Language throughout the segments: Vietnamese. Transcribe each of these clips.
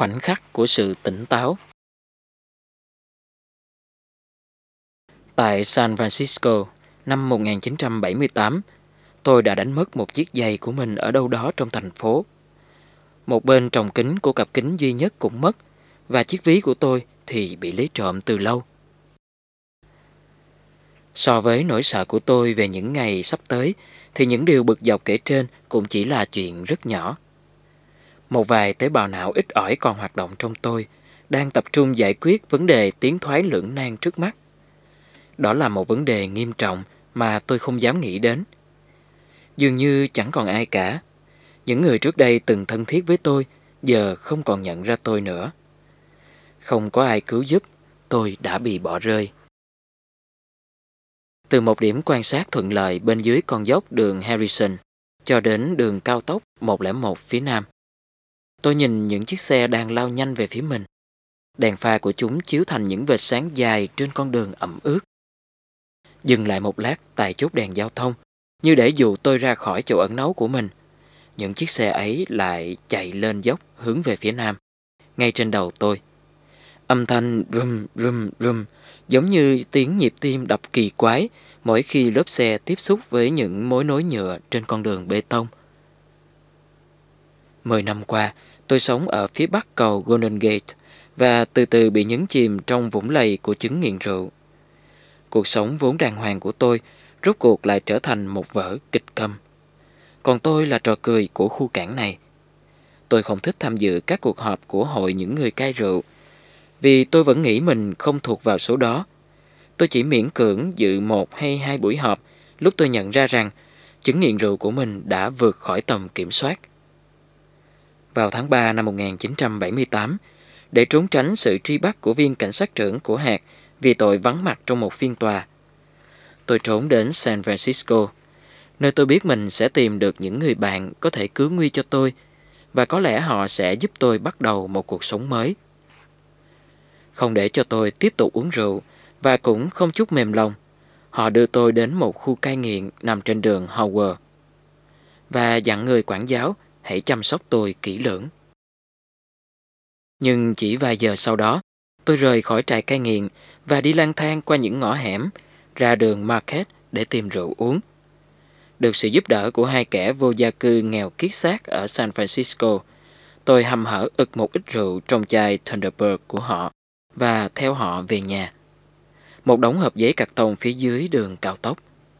Khoảnh khắc của sự tỉnh táo. Tại San Francisco, năm 1978, tôi đã đánh mất một chiếc giày của mình ở đâu đó trong thành phố. Một bên tròng kính của cặp kính duy nhất cũng mất, và chiếc ví của tôi thì bị lấy trộm từ lâu. So với nỗi sợ của tôi về những ngày sắp tới, thì những điều bực dọc kể trên cũng chỉ là chuyện rất nhỏ. Một vài tế bào não ít ỏi còn hoạt động trong tôi, đang tập trung giải quyết vấn đề tiến thoái lưỡng nan trước mắt. Đó là một vấn đề nghiêm trọng mà tôi không dám nghĩ đến. Dường như chẳng còn ai cả. Những người trước đây từng thân thiết với tôi giờ không còn nhận ra tôi nữa. Không có ai cứu giúp, tôi đã bị bỏ rơi. Từ một điểm quan sát thuận lợi bên dưới con dốc đường Harrison cho đến đường cao tốc 101 phía nam, tôi nhìn những chiếc xe đang lao nhanh về phía mình. Đèn pha của chúng chiếu thành những vệt sáng dài trên con đường ẩm ướt. Dừng lại một lát tại chốt đèn giao thông, như để dụ tôi ra khỏi chỗ ẩn náu của mình. Những chiếc xe ấy lại chạy lên dốc hướng về phía nam, ngay trên đầu tôi. Âm thanh rum rum rum, giống như tiếng nhịp tim đập kỳ quái mỗi khi lớp xe tiếp xúc với những mối nối nhựa trên con đường bê tông. 10 năm qua, tôi sống ở phía bắc cầu Golden Gate và từ từ bị nhấn chìm trong vũng lầy của chứng nghiện rượu. Cuộc sống vốn đàng hoàng của tôi rốt cuộc lại trở thành một vở kịch câm. Còn tôi là trò cười của khu cảng này. Tôi không thích tham dự các cuộc họp của hội những người cai rượu, vì tôi vẫn nghĩ mình không thuộc vào số đó. Tôi chỉ miễn cưỡng dự 1 hay 2 buổi họp lúc tôi nhận ra rằng chứng nghiện rượu của mình đã vượt khỏi tầm kiểm soát. Vào tháng 3 năm 1978, để trốn tránh sự truy bắt của viên cảnh sát trưởng của hạt vì tội vắng mặt trong một phiên tòa, tôi trốn đến San Francisco, nơi tôi biết mình sẽ tìm được những người bạn có thể cứu nguy cho tôi, và có lẽ họ sẽ giúp tôi bắt đầu một cuộc sống mới. Không để cho tôi tiếp tục uống rượu, và cũng không chút mềm lòng, họ đưa tôi đến một khu cai nghiện nằm trên đường Howard, và dặn người quản giáo hãy chăm sóc tôi kỹ lưỡng. Nhưng chỉ vài giờ sau đó, tôi rời khỏi trại cai nghiện và đi lang thang qua những ngõ hẻm, ra đường Market để tìm rượu uống. Được sự giúp đỡ của 2 kẻ vô gia cư nghèo kiết xác ở San Francisco, tôi hăm hở ực một ít rượu trong chai Thunderbird của họ và theo họ về nhà. Một đống hộp giấy cạc tông phía dưới đường cao tốc.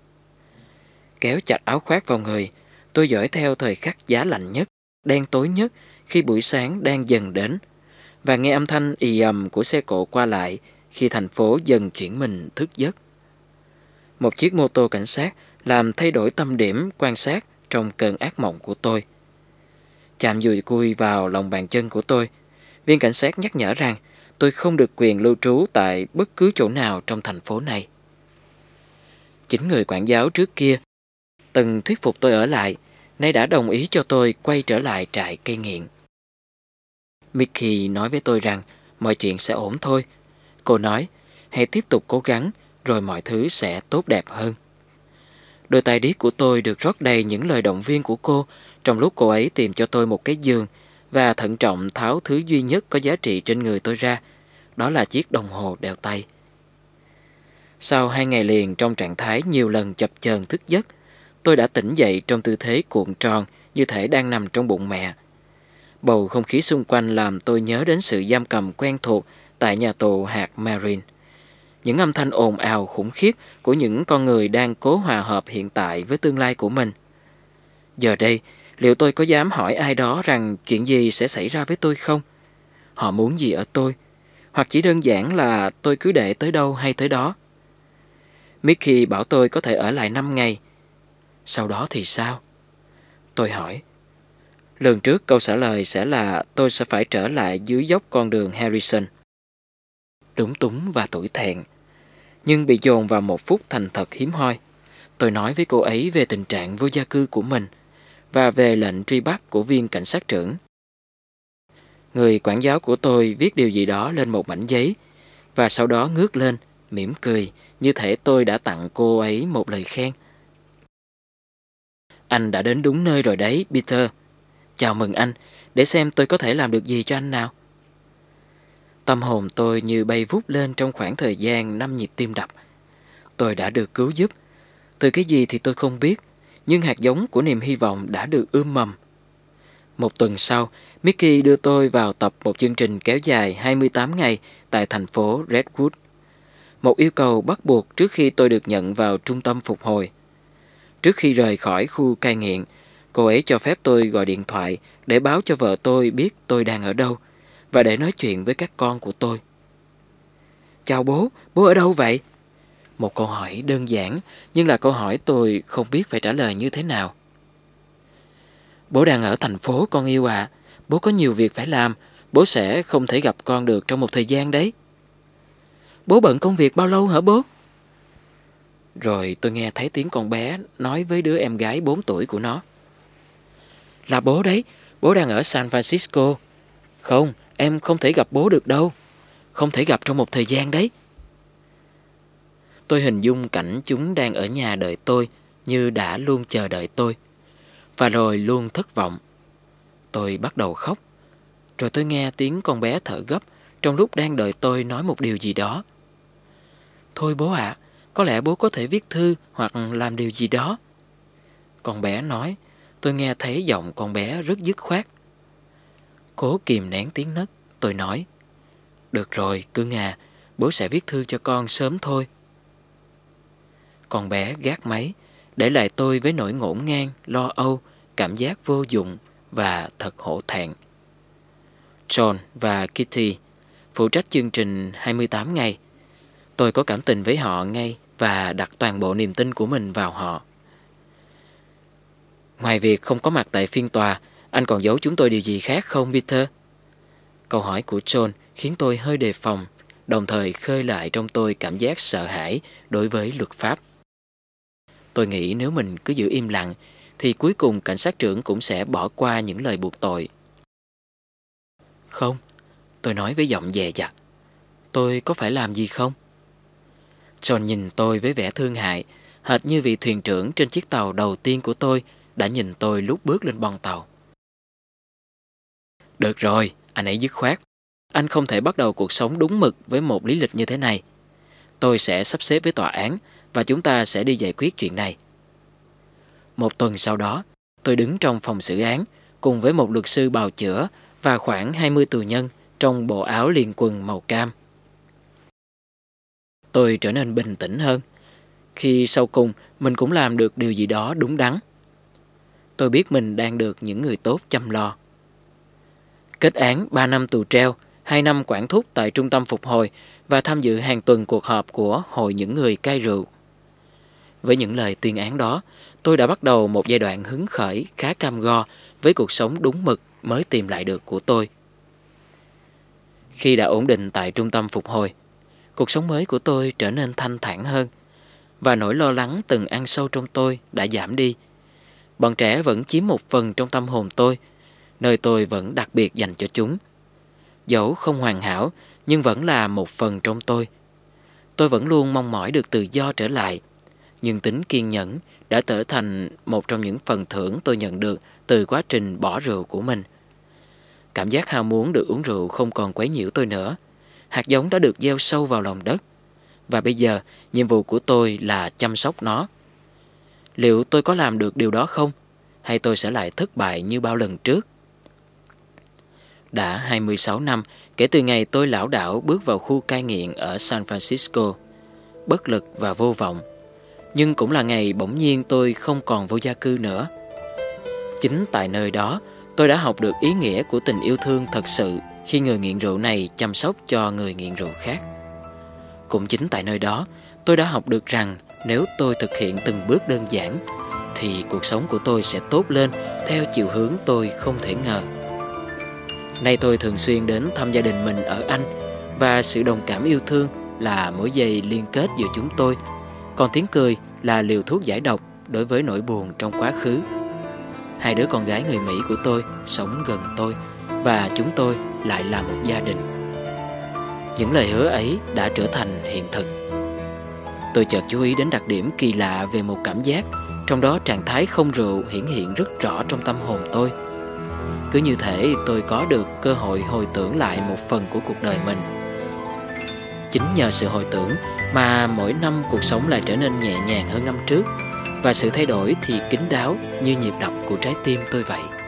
Kéo chặt áo khoác vào người, tôi dõi theo thời khắc giá lạnh nhất, đen tối nhất khi buổi sáng đang dần đến, và nghe âm thanh ì ầm của xe cộ qua lại khi thành phố dần chuyển mình thức giấc. Một chiếc mô tô cảnh sát làm thay đổi tâm điểm quan sát trong cơn ác mộng của tôi. Chạm dùi cui vào lòng bàn chân của tôi, viên cảnh sát nhắc nhở rằng tôi không được quyền lưu trú tại bất cứ chỗ nào trong thành phố này. Chính người quản giáo trước kia từng thuyết phục tôi ở lại, nay đã đồng ý cho tôi quay trở lại trại cai nghiện. Mickey nói với tôi rằng mọi chuyện sẽ ổn thôi. Cô nói, hãy tiếp tục cố gắng, rồi mọi thứ sẽ tốt đẹp hơn. Đôi tay điếc của tôi được rót đầy những lời động viên của cô trong lúc cô ấy tìm cho tôi một cái giường và thận trọng tháo thứ duy nhất có giá trị trên người tôi ra, đó là chiếc đồng hồ đeo tay. Sau 2 ngày liền trong trạng thái nhiều lần chập chờn thức giấc, tôi đã tỉnh dậy trong tư thế cuộn tròn như thể đang nằm trong bụng mẹ. Bầu không khí xung quanh làm tôi nhớ đến sự giam cầm quen thuộc tại nhà tù hạt Marine. Những âm thanh ồn ào khủng khiếp của những con người đang cố hòa hợp hiện tại với tương lai của mình. Giờ đây, liệu tôi có dám hỏi ai đó rằng chuyện gì sẽ xảy ra với tôi không? Họ muốn gì ở tôi? Hoặc chỉ đơn giản là tôi cứ để tới đâu hay tới đó? Mickey bảo tôi có thể ở lại 5 ngày. Sau đó thì sao? Tôi hỏi. Lần trước câu trả lời sẽ là tôi sẽ phải trở lại dưới dốc con đường Harrison. Lúng túng và tủi thẹn, nhưng bị dồn vào một phút thành thật hiếm hoi. Tôi nói với cô ấy về tình trạng vô gia cư của mình và về lệnh truy bắt của viên cảnh sát trưởng. Người quản giáo của tôi viết điều gì đó lên một mảnh giấy và sau đó ngước lên, mỉm cười như thể tôi đã tặng cô ấy một lời khen. Anh đã đến đúng nơi rồi đấy, Peter. Chào mừng anh, để xem tôi có thể làm được gì cho anh nào. Tâm hồn tôi như bay vút lên trong khoảng thời gian 5 nhịp tim đập. Tôi đã được cứu giúp. Từ cái gì thì tôi không biết, nhưng hạt giống của niềm hy vọng đã được ươm mầm. Một tuần sau, Mickey đưa tôi vào tập một chương trình kéo dài 28 ngày tại thành phố Redwood. Một yêu cầu bắt buộc trước khi tôi được nhận vào trung tâm phục hồi. Trước khi rời khỏi khu cai nghiện, cô ấy cho phép tôi gọi điện thoại để báo cho vợ tôi biết tôi đang ở đâu và để nói chuyện với các con của tôi. Chào bố ở đâu vậy? Một câu hỏi đơn giản, nhưng là câu hỏi tôi không biết phải trả lời như thế nào. Bố đang ở thành phố con yêu ạ. Bố có nhiều việc phải làm, bố sẽ không thể gặp con được trong một thời gian đấy. Bố bận công việc bao lâu hả bố? Rồi tôi nghe thấy tiếng con bé nói với đứa em gái 4 tuổi của nó. Là bố đấy, bố đang ở San Francisco. Không, em không thể gặp bố được đâu. Không thể gặp trong một thời gian đấy. Tôi hình dung cảnh chúng đang ở nhà đợi tôi như đã luôn chờ đợi tôi. Và rồi luôn thất vọng. Tôi bắt đầu khóc. Rồi tôi nghe tiếng con bé thở gấp trong lúc đang đợi tôi nói một điều gì đó. Thôi bố ạ, có lẽ bố có thể viết thư hoặc làm điều gì đó. Con bé nói, tôi nghe thấy giọng con bé rất dứt khoát. Cố kìm nén tiếng nấc, tôi nói, được rồi, cưng à, bố sẽ viết thư cho con sớm thôi. Con bé gác máy, để lại tôi với nỗi ngổn ngang, lo âu, cảm giác vô dụng và thật hổ thẹn. John và Kitty phụ trách chương trình 28 ngày. Tôi có cảm tình với họ ngay và đặt toàn bộ niềm tin của mình vào họ. Ngoài việc không có mặt tại phiên tòa, anh còn giấu chúng tôi điều gì khác không, Peter? Câu hỏi của John khiến tôi hơi đề phòng, đồng thời khơi lại trong tôi cảm giác sợ hãi đối với luật pháp. Tôi nghĩ nếu mình cứ giữ im lặng, thì cuối cùng cảnh sát trưởng cũng sẽ bỏ qua những lời buộc tội. Không, tôi nói với giọng dè dặt. Tôi có phải làm gì không? John nhìn tôi với vẻ thương hại, hệt như vị thuyền trưởng trên chiếc tàu đầu tiên của tôi đã nhìn tôi lúc bước lên bon tàu. Được rồi, anh ấy dứt khoát. Anh không thể bắt đầu cuộc sống đúng mực với một lý lịch như thế này. Tôi sẽ sắp xếp với tòa án và chúng ta sẽ đi giải quyết chuyện này. Một tuần sau đó, tôi đứng trong phòng xử án cùng với một luật sư bào chữa và khoảng 20 tù nhân trong bộ áo liền quần màu cam. Tôi trở nên bình tĩnh hơn khi sau cùng mình cũng làm được điều gì đó đúng đắn. Tôi biết mình đang được những người tốt chăm lo. Kết án 3 năm tù treo, 2 năm quản thúc tại trung tâm phục hồi và tham dự hàng tuần cuộc họp của Hội những người cai rượu. Với những lời tuyên án đó, tôi đã bắt đầu một giai đoạn hứng khởi khá cam go với cuộc sống đúng mực mới tìm lại được của tôi. Khi đã ổn định tại trung tâm phục hồi, cuộc sống mới của tôi trở nên thanh thản hơn và nỗi lo lắng từng ăn sâu trong tôi đã giảm đi. Bọn trẻ vẫn chiếm một phần trong tâm hồn tôi, nơi tôi vẫn đặc biệt dành cho chúng. Dẫu không hoàn hảo, nhưng vẫn là một phần trong tôi. Tôi vẫn luôn mong mỏi được tự do trở lại, nhưng tính kiên nhẫn đã trở thành một trong những phần thưởng tôi nhận được từ quá trình bỏ rượu của mình. Cảm giác ham muốn được uống rượu không còn quấy nhiễu tôi nữa. Hạt giống đã được gieo sâu vào lòng đất. Và bây giờ, nhiệm vụ của tôi là chăm sóc nó. Liệu tôi có làm được điều đó không? Hay tôi sẽ lại thất bại như bao lần trước? Đã 26 năm kể từ ngày tôi lảo đảo bước vào khu cai nghiện ở San Francisco, bất lực và vô vọng. Nhưng cũng là ngày bỗng nhiên tôi không còn vô gia cư nữa. Chính tại nơi đó, tôi đã học được ý nghĩa của tình yêu thương thật sự khi người nghiện rượu này chăm sóc cho người nghiện rượu khác. Cũng chính tại nơi đó, tôi đã học được rằng nếu tôi thực hiện từng bước đơn giản, thì cuộc sống của tôi sẽ tốt lên theo chiều hướng tôi không thể ngờ. Nay tôi thường xuyên đến thăm gia đình mình ở Anh, và sự đồng cảm yêu thương là mối dây liên kết giữa chúng tôi, còn tiếng cười là liều thuốc giải độc đối với nỗi buồn trong quá khứ. Hai đứa con gái người Mỹ của tôi sống gần tôi, và chúng tôi lại là một gia đình. Những lời hứa ấy đã trở thành hiện thực. Tôi chợt chú ý đến đặc điểm kỳ lạ về một cảm giác, trong đó trạng thái không rượu hiển hiện rất rõ trong tâm hồn tôi. Cứ như thể tôi có được cơ hội hồi tưởng lại một phần của cuộc đời mình, Chính nhờ sự hồi tưởng mà mỗi năm cuộc sống lại trở nên nhẹ nhàng hơn năm trước, và sự thay đổi thì kín đáo như nhịp đập của trái tim tôi vậy.